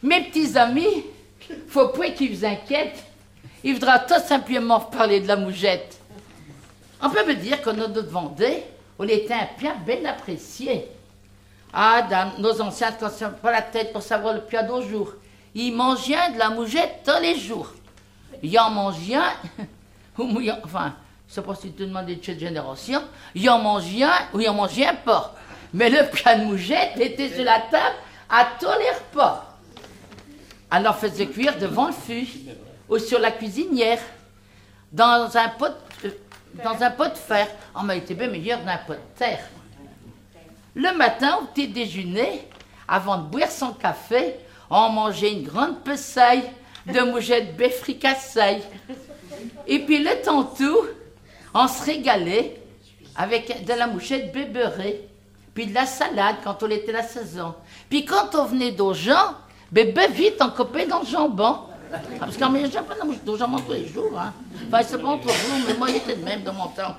Mes petits amis, faut pas qu'ils vous inquiètent. Il voudra tout simplement parler de la mougette. On peut me dire qu'on a de Vendée, on était un bien bien apprécié. Ah, dame, nos anciens ne se pas la tête pour savoir le pied d'au jour. Ils mangeaient de la mougette tous les jours. Ils en mangeaient, enfin, je ne sais pas si tu demandes de cette génération, ils en mangeaient ou ils en mangeaient pas. Mais le pied de mougette était sur la table à tous les repas. Alors, on faisait cuire devant le fût ou sur la cuisinière, dans un pot de fer. On m'a été bien meilleur d'un pot de terre. Le matin, au petit déjeuner, avant de boire son café, on mangeait une grande pesaille de mougette bœuf fricassaille. Et puis le temps tout, on se régalait avec de la mouchette beurrée, puis de la salade quand on était la saison. Puis quand on venait d'Aujan, bébé vite on coupait dans le jambon. Parce qu'on ne mangeait pas de la mouchette d'Aujan tous les jours. Hein. Enfin, c'est pas entre vous, mais moi, il était de même dans mon temps.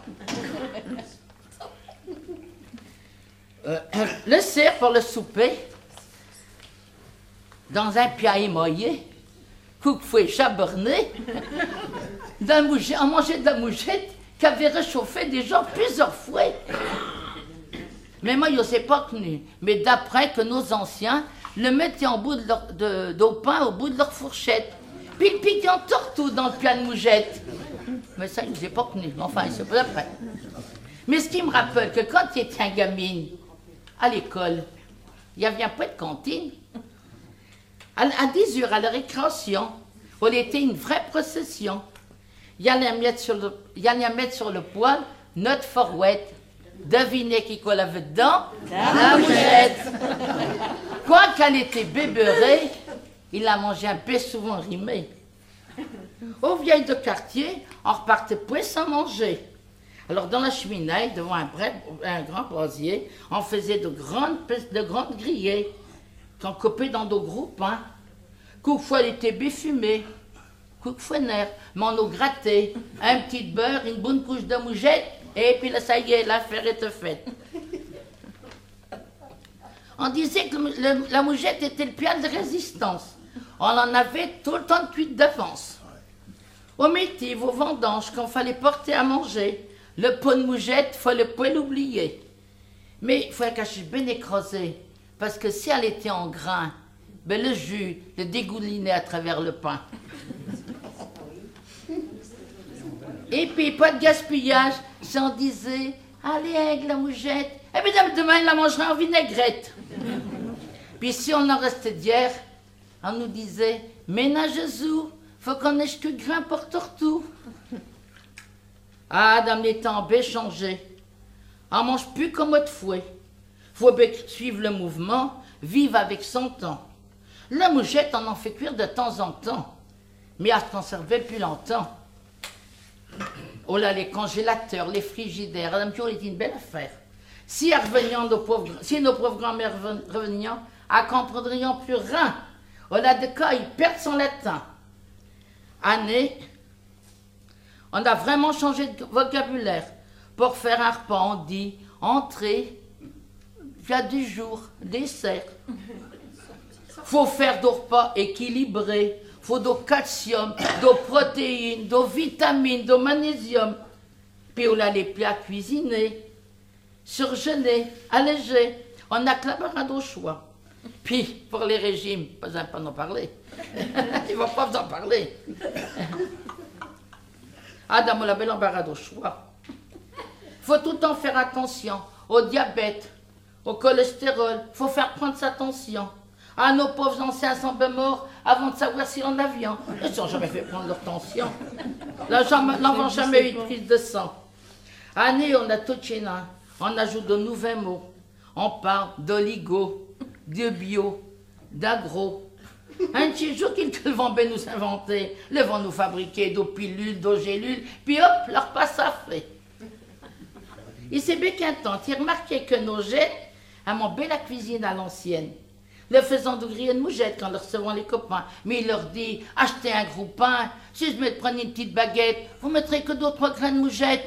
Le cerf pour le souper, dans un pied émaillé, coupe-fouet chaborné, on mangeait de la mouchette qui avait réchauffé déjà plusieurs fois. Mais moi, je ne sais pas connu. Mais d'après que nos anciens le mettaient en bout d'au pain au bout de leur fourchette. Puis ils piquaient en tortue dans le pied de mougette. Mais ça, je ne sais pas connu. Enfin, c'est pas d'après. Mais ce qui me rappelle que quand il était un gamine, à l'école, il n'y avait pas de cantine. À 10 heures, à la récréation, on était une vraie procession. Il y allait mettre sur le poêle notre forouette. Devinez qui qu'on avait dedans? La mougette. Quoi qu'elle était bébeurée, il la mangeait un peu souvent rimée. Aux vieilles de quartier, on repartait point sans manger. Alors dans la cheminée, devant un grand brasier, on faisait de grandes grillées qu'on coupait dans de gros pains. Quelquefois, elle était béfumée, quelquefois nerf, mais on nous grattait un petit beurre, une bonne couche de mougette, et puis là, ça y est, l'affaire était faite. On disait que la mougette était le pied de résistance. On en avait tout le temps de cuite d'avance. Au métier, aux vendanges, qu'on fallait porter à manger, le pot de mougette, il fallait pas l'oublier. Mais il fallait cacher bien écrasé, parce que si elle était en grain, ben le jus le dégoulinait à travers le pain. Et puis, pas de gaspillage, si on disait, allez, avec la mougette, et puis demain, il la mangera en vinaigrette. Puis si on en restait d'hier, on nous disait, ménage-vous, faut qu'on ait que grain pour tout. Ah, dans les temps, bien changé. On mange plus comme autrefois. Faut bien suivre le mouvement, vivre avec son temps. La mougette, on en fait cuire de temps en temps, mais à se conserver plus longtemps. Oh là, les congélateurs, les frigidaires, Madame Pio était une belle affaire. Si nos pauvres grand-mères revenions, elles comprendrions plus rien. Oh là, de cas, ils perdent son latin. Année, on a vraiment changé de vocabulaire. Pour faire un repas, on dit entrée, plat du jour, dessert. Faut faire des repas équilibrés. Faut du calcium, de protéines, de vitamines, de magnésium. Puis on a les plats cuisinés, surgelés, allégés. On n'a que la barade au choix. Puis, pour les régimes, pas en parler. Il ne va pas vous en parler. Ah, dans la belle embarras au choix. Faut tout le temps faire attention au diabète, au cholestérol. Faut faire prendre sa tension. Ah, nos pauvres anciens sont bien morts avant de savoir s'ils en avaient. Ils n'ont jamais fait prendre leur tension. L'enfant n'a jamais eu de prise de sang. Année, on a tout chez nous. On ajoute de nouveaux mots. On parle d'oligo, de bio, d'agro. Un petit jour qu'ils vont bien nous inventer, ils vont nous fabriquer des pilules, des gélules, puis hop, leur passe à fait. Et c'est bien qu'un temps, ils remarquaient que nos jets ont bien la cuisine à l'ancienne. Le faisant de griller de mougette quand leur recevant les copains. Mais il leur dit, achetez un gros pain, si je me prends une petite baguette, vous mettrez que d'autres grains de mougette.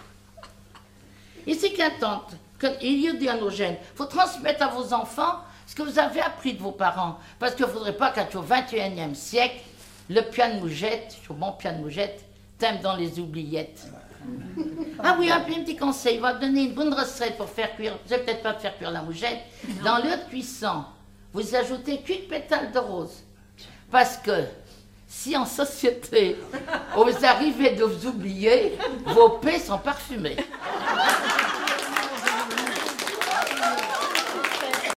Et c'est qu'un temps, il y a dit à nos jeunes, il faut transmettre à vos enfants Ce que vous avez appris de vos parents. Parce qu'il ne faudrait pas qu'au XXIe siècle, le piano mougette, au bon piano mougette, t'aimes dans les oubliettes. Ah oui, un petit conseil, il va donner une bonne recette pour faire cuire, je vais peut-être pas faire cuire la mougette. Dans l'eau de cuisson, vous ajoutez qu'une pétale de rose. Parce que si en société, vous arrivez de vous oublier, vos paix sont parfumées.